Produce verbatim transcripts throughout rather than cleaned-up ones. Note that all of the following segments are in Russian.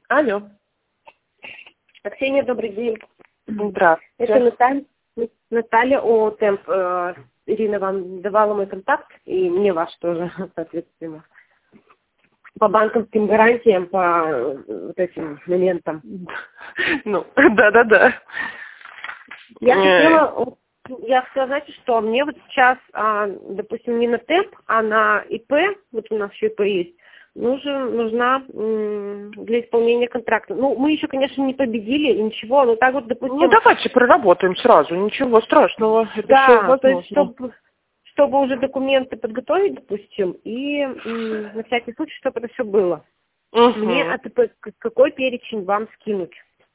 Алло. Ксения, добрый день. Здравствуйте. Это Наталья, Наталья ООО «Темп». Э, Ирина вам давала мой контакт, и мне ваш тоже, соответственно. По банковским гарантиям, по э, вот этим моментам. Ну, да-да-да. Я хотела, я хотела, знаете, что мне вот сейчас, а, допустим, не на темп, а на ИП, вот у нас еще ИП есть, нужен, нужна м, для исполнения контракта. Ну, мы еще, конечно, не победили, и ничего, но так вот, допустим... Ну, давайте проработаем сразу, ничего страшного. Это да, все возможно. то есть, чтобы, чтобы уже документы подготовить, допустим, и м, на всякий случай, чтобы это все было. Угу. Мне от ИП какой перечень вам скинуть?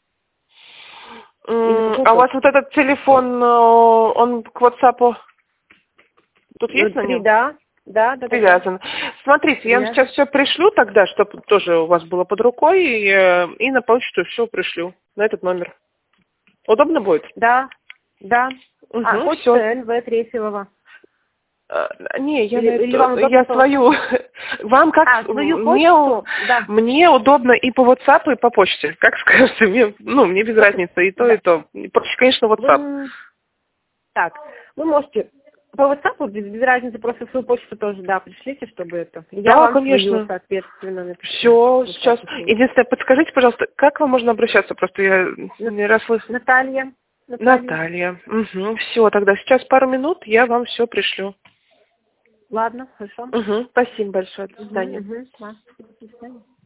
А у вас вот этот телефон, он к WhatsApp тут есть на нем? Да, да, да. Привязан. Да. Смотрите, я вам сейчас все пришлю тогда, чтобы тоже у вас было под рукой, и, и на почту все пришлю на этот номер. Удобно будет? Да, да. Угу, а, почта эн вэ Трефилова. А, не, я, или, на или вам это, я свою. Вам как? А, свою мне, почту? Да. Мне удобно и по WhatsApp, и по почте. Как скажете, мне, ну, мне без разницы, и то, да. и то. Проще, конечно, WhatsApp. Вы... Так, вы можете по WhatsApp, без, без разницы, просто свою почту тоже, да, пришлите, чтобы это. Я да, вам конечно. свою, соответственно, напишу. Все, сейчас. Единственное, подскажите, пожалуйста, как вам можно обращаться? Просто я На... не расслышала. Наталья. Наталья. Наталья. Угу. Все, тогда сейчас пару минут, я вам все пришлю. Ладно, хорошо. Угу. Спасибо большое. До свидания. Угу, угу. До свидания.